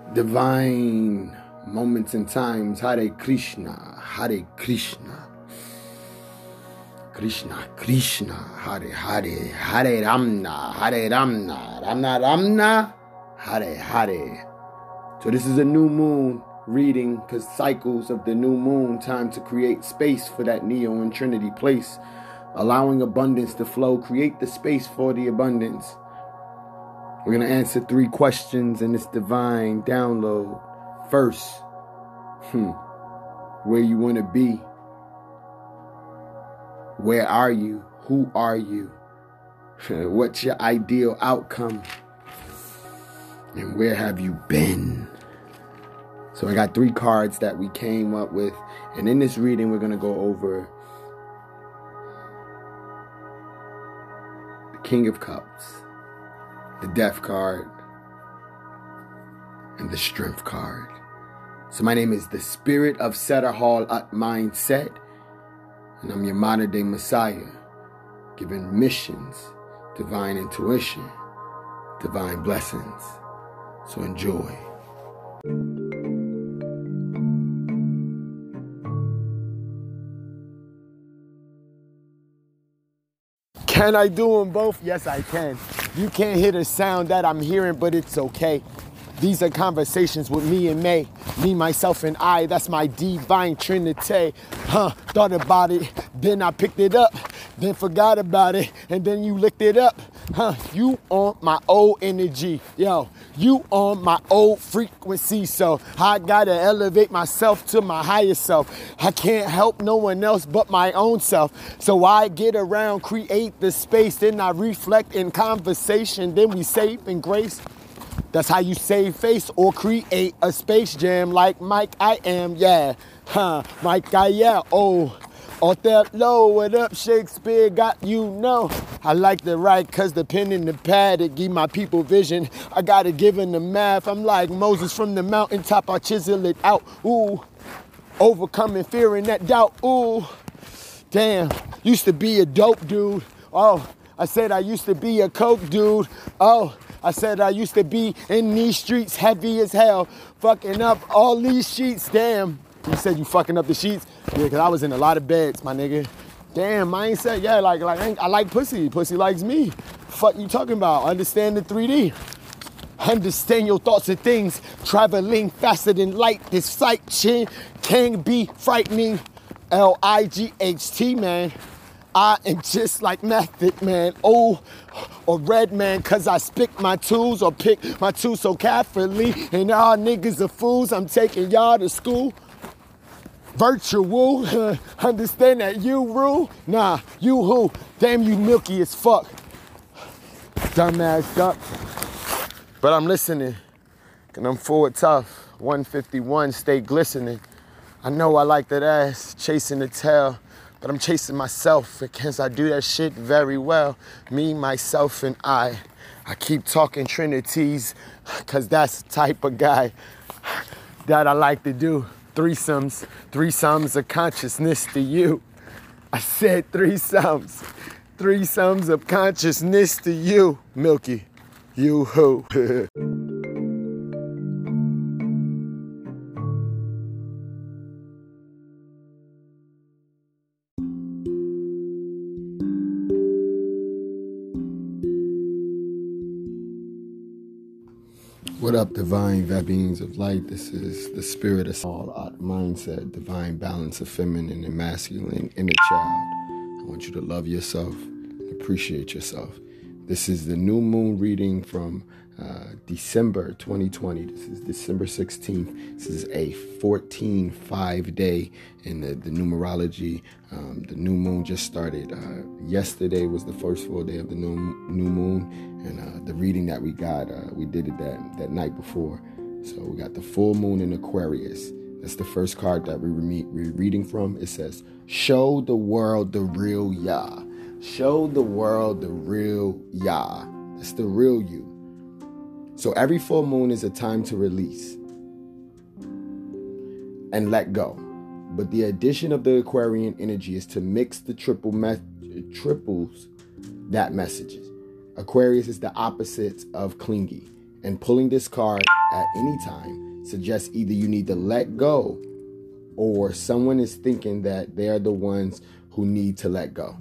Divine moments and times. Hare Krishna, Hare Krishna, Krishna Krishna, Hare Hare, Hare Ramna, Hare Ramna, Ramna Ramna, Hare Hare. So this is a new moon reading, because cycles of the new moon, time to create space for that Neo and Trinity place, allowing abundance to flow, create the space for the abundance. We're going to answer 3 questions in this divine download. First, where you want to be? Where are you? Who are you? What's your ideal outcome? And where have you been? So I got 3 cards that we came up with. And in this reading, we're going to go over the King of Cups, the Death card, and the Strength card. So my name is the Spirit of Setter Hall at Mindset, and I'm your modern day Messiah, giving missions, divine intuition, divine blessings. So enjoy. Can I do them both? Yes, I can. You can't hear the sound that I'm hearing, but it's okay. These are conversations with me and May. Me, myself, and I. That's my divine trinity. Thought about it, then I picked it up, then forgot about it, and then you licked it up. You on my old energy. Yo, you on my old frequency. So I gotta elevate myself to my higher self. I can't help no one else but my own self. So I get around, create the space, then I reflect in conversation, then we save in grace. That's how you save face or create a space jam like Mike I am, yeah. Mike I yeah, oh. Othello, what up, Shakespeare, got you know. I like to write cause the pen and the pad, it give my people vision. I gotta give in the math, I'm like Moses from the mountaintop, I chisel it out, ooh. Overcoming fear and that doubt, ooh. Damn, used to be a dope dude, oh. I said I used to be a coke dude, oh. I said I used to be in these streets heavy as hell, fucking up all these sheets, damn. You said you fucking up the sheets? Yeah, cause I was in a lot of beds, my nigga. Damn, mindset, yeah, like I like pussy. Pussy likes me. Fuck you talking about? Understand the 3D. Understand your thoughts and things. Traveling faster than light. This sight chin can be frightening. LIGHT, man. I am just like Method Man, or Red Man, cause I pick my tools so carefully. And y'all niggas are fools, I'm taking y'all to school. Virtual, understand that you rule? Nah, you who? Damn, you milky as fuck. Dumbass duck. But I'm listening, and I'm forward tough. 151, stay glistening. I know I like that ass, chasing the tail. But I'm chasing myself because I do that shit very well. Me, myself, and I. I keep talking trinities because that's the type of guy that I like to do. Threesomes of consciousness to you. I said threesomes of consciousness to you, Milky. You who? What up, divine beings of light? This is the Spirit of all mindset, divine balance of feminine and masculine inner child. I want you to love yourself and appreciate yourself. This is the new moon reading from December 2020. This is December 16th. This is a 14-5 day in the numerology. The new moon just started. Yesterday was the first full day of the new moon. And the reading that we got, we did it that night before. So we got the full moon in Aquarius. That's the first card that we're reading from. It says, show the world the real Yah. Show the world the real Yah. That's the real you. So every full moon is a time to release and let go. But the addition of the Aquarian energy is to mix the triples that messages. Aquarius is the opposite of clingy. And pulling this card at any time suggests either you need to let go or someone is thinking that they are the ones who need to let go.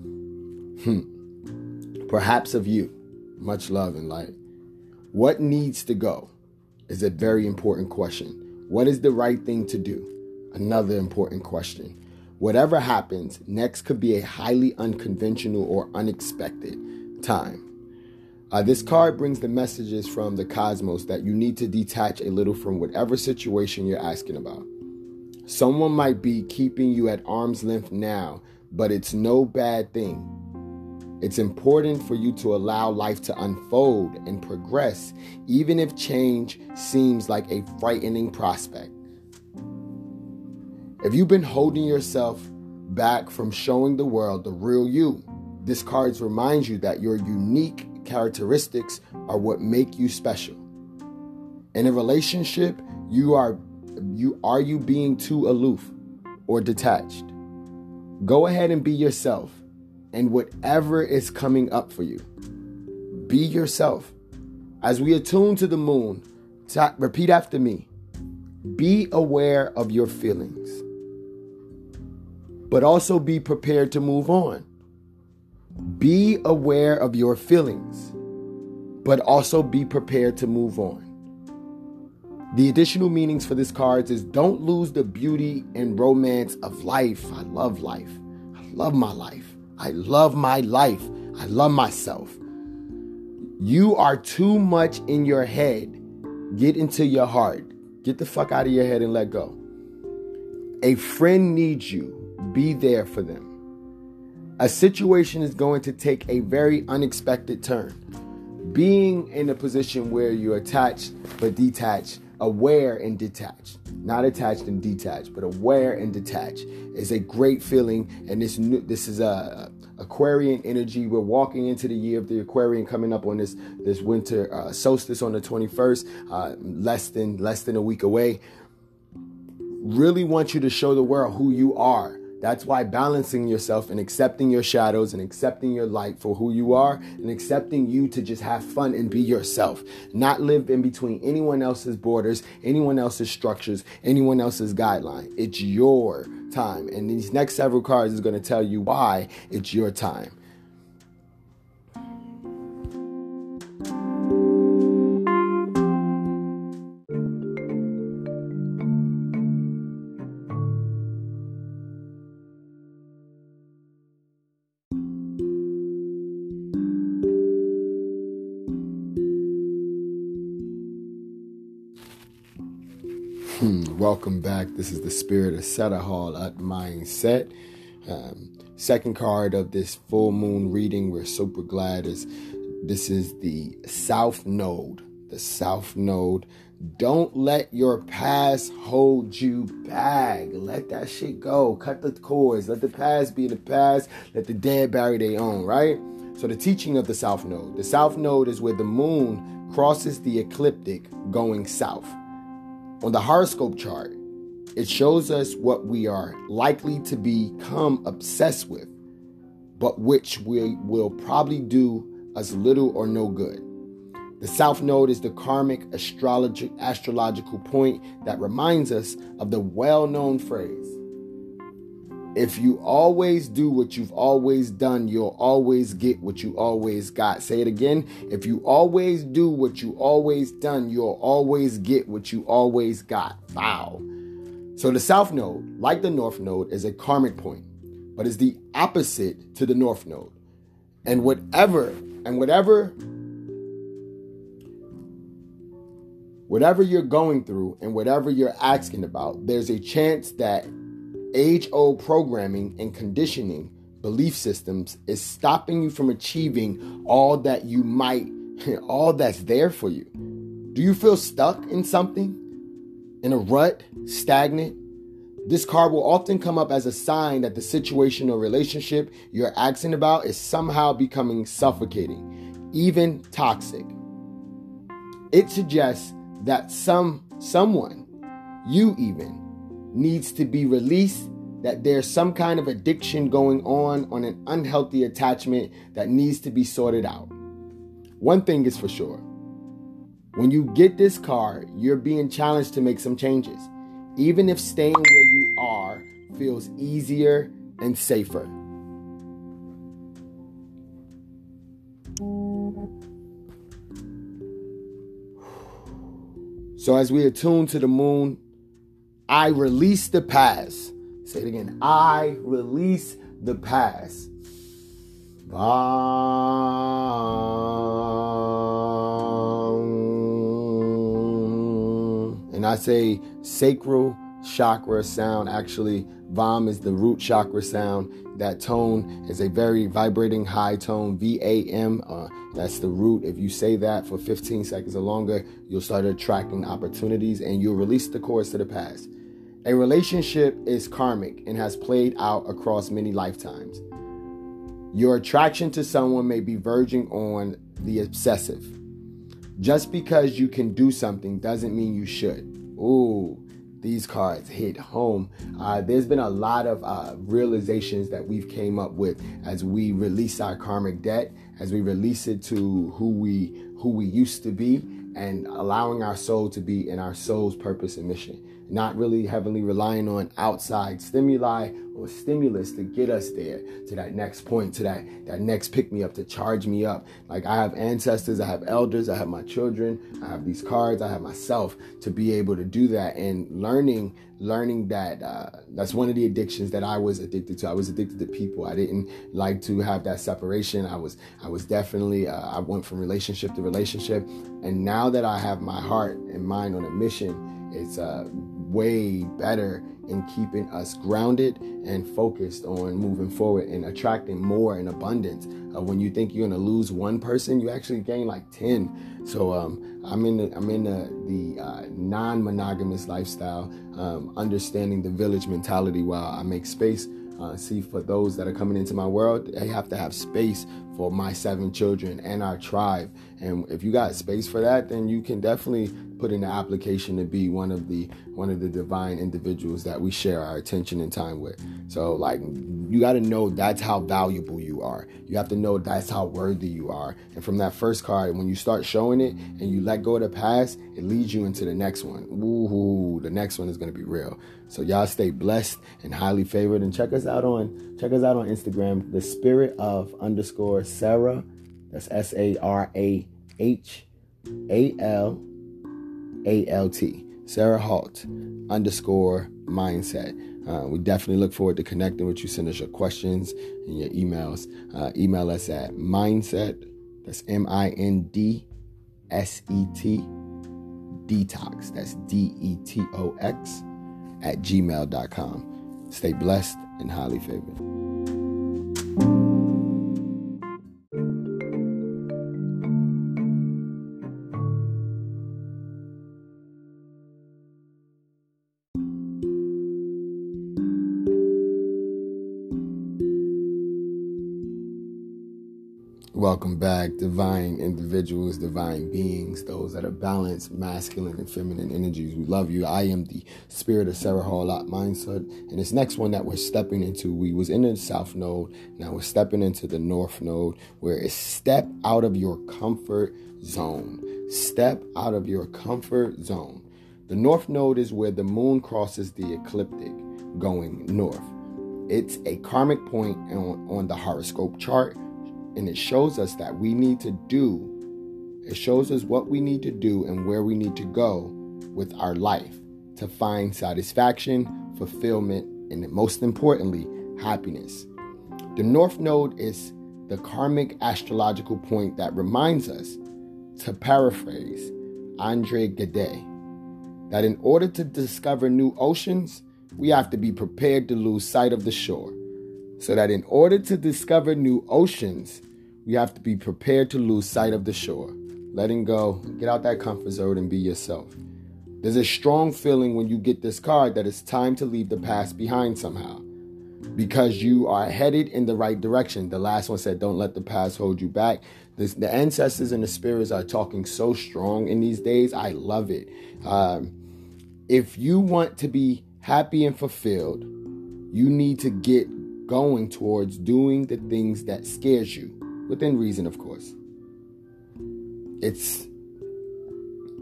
Perhaps of you. Much love and light. What needs to go is a very important question. What is the right thing to do? Another important question. Whatever happens, next could be a highly unconventional or unexpected time. This card brings the messages from the cosmos that you need to detach a little from whatever situation you're asking about. Someone might be keeping you at arm's length now, but it's no bad thing. It's important for you to allow life to unfold and progress, even if change seems like a frightening prospect. If you've been holding yourself back from showing the world the real you, this card reminds you that your unique characteristics are what make you special. In a relationship, are you being too aloof or detached? Go ahead and be yourself, and whatever is coming up for you, be yourself. As we attune to the moon, repeat after me. Be aware of your feelings, but also be prepared to move on. Be aware of your feelings, but also be prepared to move on. The additional meanings for this card is don't lose the beauty and romance of life. I love life. I love my life. I love my life. I love myself. You are too much in your head. Get into your heart. Get the fuck out of your head and let go. A friend needs you. Be there for them. A situation is going to take a very unexpected turn. Being in a position where you're attached but detached, aware and detached, not attached and detached, but aware and detached is a great feeling. And this is a Aquarian energy. We're walking into the year of the Aquarian, coming up on this winter solstice on the 21st, less than a week away. Really want you to show the world who you are. That's why balancing yourself and accepting your shadows and accepting your light for who you are and accepting you to just have fun and be yourself. Not live in between anyone else's borders, anyone else's structures, anyone else's guideline. It's your time. And these next several cards is going to tell you why it's your time. Welcome back. This is the Spirit of Setahal at Mindset. Second card of this full moon reading. We're super glad this is the South Node. The South Node. Don't let your past hold you back. Let that shit go. Cut the cords. Let the past be the past. Let the dead bury their own, right? So the teaching of the South Node. The South Node is where the moon crosses the ecliptic going south. On the horoscope chart, it shows us what we are likely to become obsessed with, but which we will probably do us little or no good. The South Node is the karmic astrological point that reminds us of the well-known phrase, if you always do what you've always done, you'll always get what you always got. Say it again. If you always do what you always done, you'll always get what you always got. Wow. So the South Node, like the North Node, is a karmic point, but is the opposite to the North Node. And whatever you're going through and whatever you're asking about, there's a chance that age-old programming and conditioning belief systems is stopping you from achieving all that you might, all that's there for you. Do you feel stuck in something? In a rut? Stagnant? This card will often come up as a sign that the situation or relationship you're asking about is somehow becoming suffocating, even toxic. It suggests that someone, you even, needs to be released, that there's some kind of addiction going on an unhealthy attachment that needs to be sorted out. One thing is for sure. When you get this card, you're being challenged to make some changes, even if staying where you are feels easier and safer. So as we attune to the moon, I release the past. Say it again. I release the past. And I say sacral chakra sound. Actually, Vam is the root chakra sound. That tone is a very vibrating high tone, VAM. That's the root. If you say that for 15 seconds or longer, you'll start attracting opportunities and you'll release the cords to the past. A relationship is karmic and has played out across many lifetimes. Your attraction to someone may be verging on the obsessive. Just because you can do something doesn't mean you should. Ooh, these cards hit home. There's been a lot of realizations that we've came up with as we release our karmic debt, as we release it to who we used to be, and allowing our soul to be in our soul's purpose and mission. Not really heavily relying on outside stimuli or stimulus to get us there, to that next point, to that next pick me up, to charge me up. Like, I have ancestors, I have elders, I have my children, I have these cards, I have myself to be able to do that. And learning that that's one of the addictions that I was addicted to. I was addicted to people. I didn't like to have that separation. I was definitely, I went from relationship to relationship. And now that I have my heart and mind on a mission, it's way better in keeping us grounded and focused on moving forward and attracting more in abundance. When you think you're going to lose one person, you actually gain like 10. So I'm in the non-monogamous lifestyle, understanding the village mentality while I make space. See, for those that are coming into my world, they have to have space for my 7 children and our tribe. And if you got space for that, then you can definitely put in the application to be one of the divine individuals that we share our attention and time with. So, like, you got to know that's how valuable you are. You have to know that's how worthy you are. And from that first card, when you start showing it and you let go of the past, it leads you into the next one. Ooh, the next one is going to be real. So y'all stay blessed and highly favored, and check us out on Instagram, the spirit of _Sarah. That's SarahHalt. Sarah Halt _mindset. We definitely look forward to connecting with you. Send us your questions and your emails. Email us at mindset. That's MINDSET detox. That's DETOX @gmail.com. Stay blessed and highly favored. Welcome back, divine individuals, divine beings, those that are balanced, masculine and feminine energies. We love you. I am the spirit of Sarah Hall mindset. And this next one that we're stepping into, we was in the South Node. Now we're stepping into the North Node, where it's step out of your comfort zone. Step out of your comfort zone. The North Node is where the moon crosses the ecliptic going north. It's a karmic point on the horoscope chart. And it shows us that it shows us what we need to do and where we need to go with our life to find satisfaction, fulfillment, and most importantly, happiness. The North Node is the karmic astrological point that reminds us, to paraphrase Andre Gide, that in order to discover new oceans, we have to be prepared to lose sight of the shore. So that in order to discover new oceans, we have to be prepared to lose sight of the shore. Letting go, get out that comfort zone and be yourself. There's a strong feeling when you get this card that it's time to leave the past behind somehow, because you are headed in the right direction. The last one said, don't let the past hold you back. The ancestors and the spirits are talking so strong in these days. I love it. If you want to be happy and fulfilled, you need to get going towards doing the things that scares you, within reason, of course. It's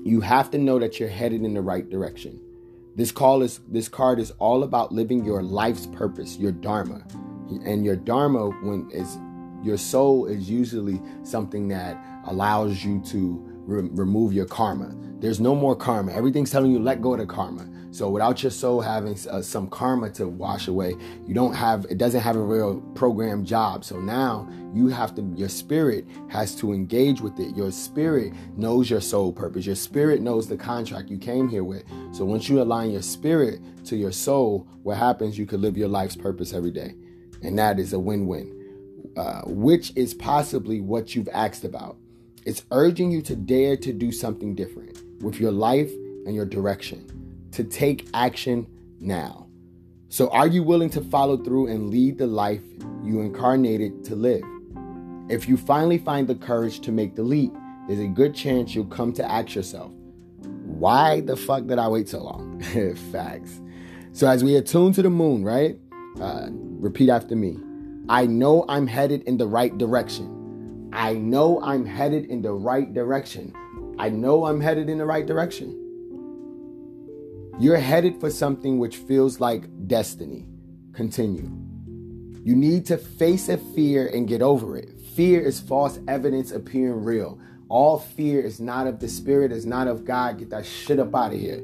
You have to know that you're headed in the right direction. This card is all about living your life's purpose, your dharma. And your dharma, your soul is usually something that allows you to remove your karma. There's no more karma. Everything's telling you let go of the karma. So without your soul having some karma to wash away, it doesn't have a real programmed job. So now your spirit has to engage with it. Your spirit knows your soul purpose. Your spirit knows the contract you came here with. So once you align your spirit to your soul, what happens? You could live your life's purpose every day. And that is a win-win, which is possibly what you've asked about. It's urging you to dare to do something different with your life and your direction, to take action now. So are you willing to follow through and lead the life you incarnated to live? If you finally find the courage to make the leap, there's a good chance you'll come to ask yourself, why the fuck did I wait so long? Facts. So as we attune to the moon, right? Repeat after me. I know I'm headed in the right direction. I know I'm headed in the right direction. I know I'm headed in the right direction. You're headed for something which feels like destiny. Continue. You need to face a fear and get over it. Fear is false evidence appearing real. All fear is not of the spirit, is not of God. Get that shit up out of here.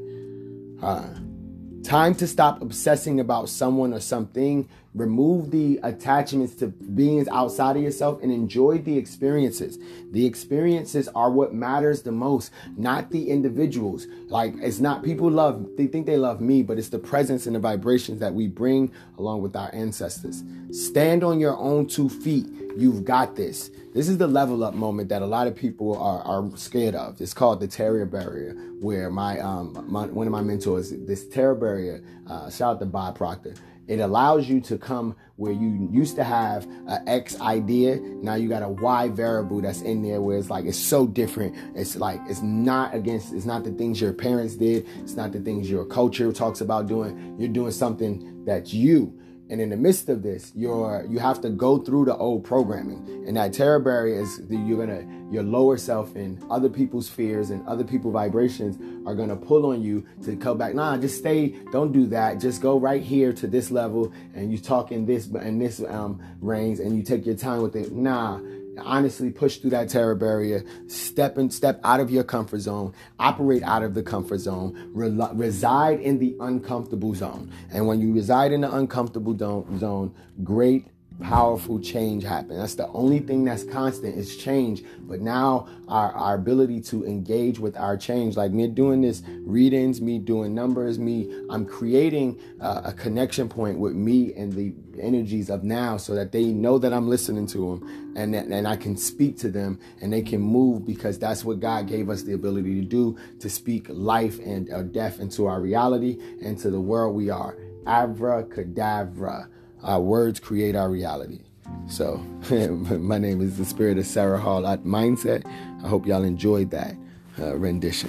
Time to stop obsessing about someone or something. Remove the attachments to beings outside of yourself and enjoy the experiences. The experiences are what matters the most, not the individuals. Like, it's not they think they love me, but it's the presence and the vibrations that we bring along with our ancestors. Stand on your own 2 feet. You've got this. This is the level up moment that a lot of people are scared of. It's called the terror barrier, where one of my mentors, this terror barrier, shout out to Bob Proctor. It allows you to come where you used to have an X idea. Now you got a Y variable that's in there where it's so different. It's not the things your parents did. It's not the things your culture talks about doing. You're doing something that's you. And in the midst of this, you have to go through the old programming. And that terror barrier is your lower self and other people's fears and other people's vibrations are gonna pull on you to come back. Nah, just stay. Don't do that. Just go right here to this level, and you talk in this range, and you take your time with it. Nah. Honestly, push through that terror barrier, step out of your comfort zone, operate out of the comfort zone, reside in the uncomfortable zone. And when you reside in the uncomfortable zone, great, powerful change happens. That's the only thing that's constant is change. But now our ability to engage with our change, like me doing this readings, me doing numbers, I'm creating a connection point with me and the energies of now, so that they know that I'm listening to them and I can speak to them and they can move, because that's what God gave us the ability to do, to speak life and death into our reality and to the world we are. Abracadabra. Our words create our reality. So my name is the Spirit of Sarah Hall at Mindset. I hope y'all enjoyed that rendition.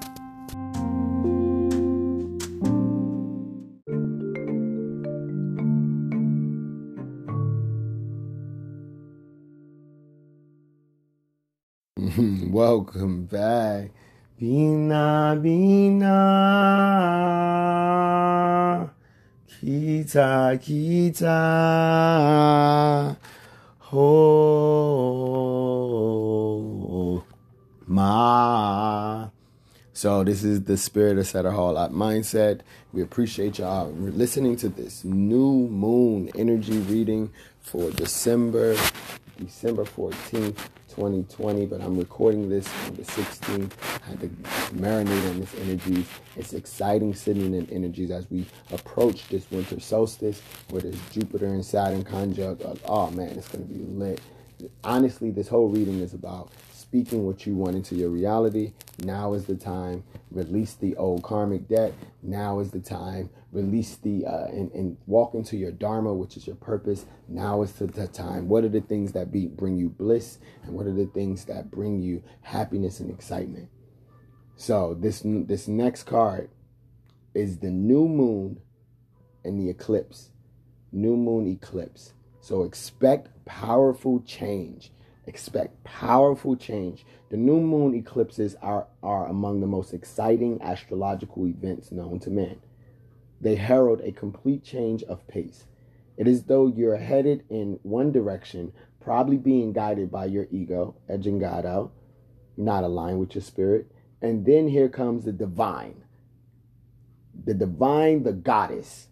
Welcome back. Bina, Bina. Kita, kita, ho, ma. So this is the Spirit of Sarah Hall at Mindset. We appreciate y'all listening to this new moon energy reading for December 14th, 2020, but I'm recording this on the 16th. I had to marinate on this energy. It's exciting sitting in energies as we approach this winter solstice, where there's Jupiter and Saturn conjunct. Oh man, it's going to be lit. Honestly, this whole reading is about speaking what you want into your reality. Now is the time. Release the old karmic debt. Now is the time. Release and walk into your dharma, which is your purpose. Now is the time. What are the things that bring you bliss, and what are the things that bring you happiness and excitement? So this next card is the new moon and the eclipse. New moon eclipse. So expect powerful change. Expect powerful change. The new moon eclipses are among the most exciting astrological events known to man. They herald a complete change of pace. It is though you're headed in one direction, probably being guided by your ego, edging God out, not aligned with your spirit. And then here comes the divine. The divine, the goddess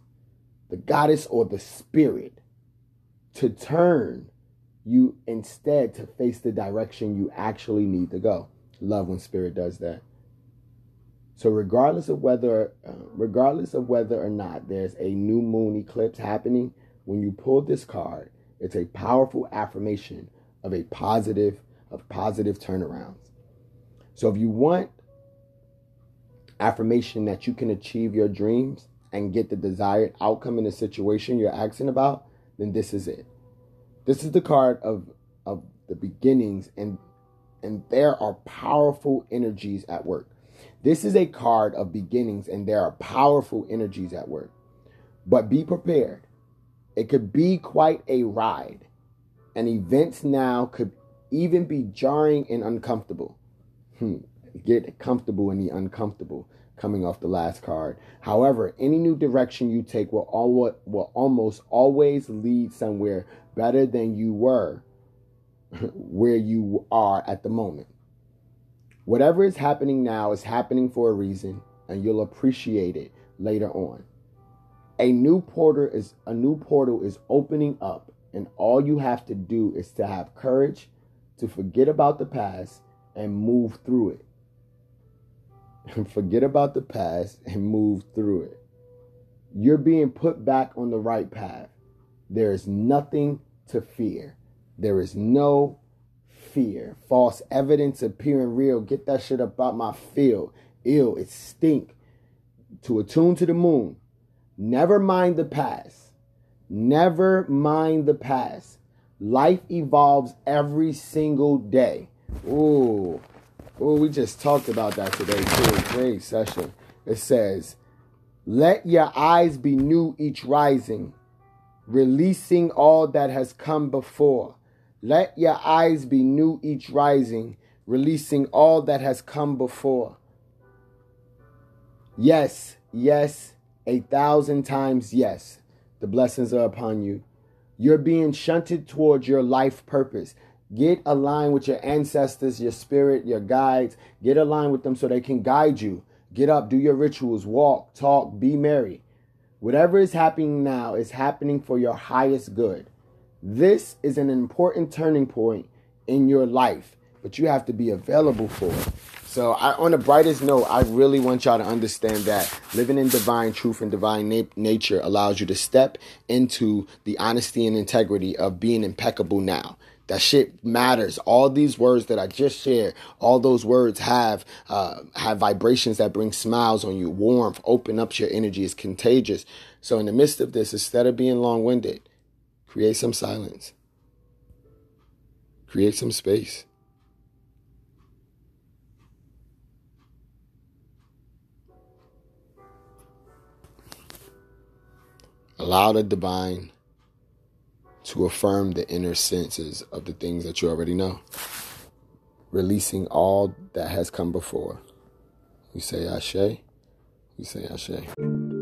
or the spirit, to turn you instead to face the direction you actually need to go. Love when spirit does that. So regardless of whether or not there's a new moon eclipse happening, when you pull this card, it's a powerful affirmation of positive turnarounds. So if you want affirmation that you can achieve your dreams and get the desired outcome in the situation you're asking about, then this is it. This is the card of the beginnings, and there are powerful energies at work. This is a card of beginnings, and there are powerful energies at work. But be prepared. It could be quite a ride. And events now could even be jarring and uncomfortable. Get comfortable in the uncomfortable, coming off the last card. However, any new direction you take will almost always lead somewhere better than you were where you are at the moment. Whatever is happening now is happening for a reason, and you'll appreciate it later on. A new portal is opening up, and all you have to do is to have courage to forget about the past and move through it. Forget about the past and move through it. You're being put back on the right path. There is nothing to fear. There is no fear. False evidence appearing real. Get that shit up out my field. Ew, it stink. To attune to the moon. Never mind the past. Never mind the past. Life evolves every single day. Ooh, we just talked about that today too. Great session. It says, let your eyes be new each rising, releasing all that has come before. Let your eyes be new each rising, releasing all that has come before. Yes, yes, 1,000 times yes. The blessings are upon you. You're being shunted towards your life purpose. Get aligned with your ancestors, your spirit, your guides. Get aligned with them so they can guide you. Get up, do your rituals, walk, talk, be merry. Whatever is happening now is happening for your highest good. This is an important turning point in your life, but you have to be available for it. So on the brightest note, I really want y'all to understand that living in divine truth and divine nature allows you to step into the honesty and integrity of being impeccable now. That shit matters. All these words that I just shared, all those words have vibrations that bring smiles on you, warmth, open up your energy, is contagious. So in the midst of this, instead of being long-winded, create some silence. Create some space. Allow the divine to affirm the inner senses of the things that you already know. Releasing all that has come before. We say Ashe. We say Ashe.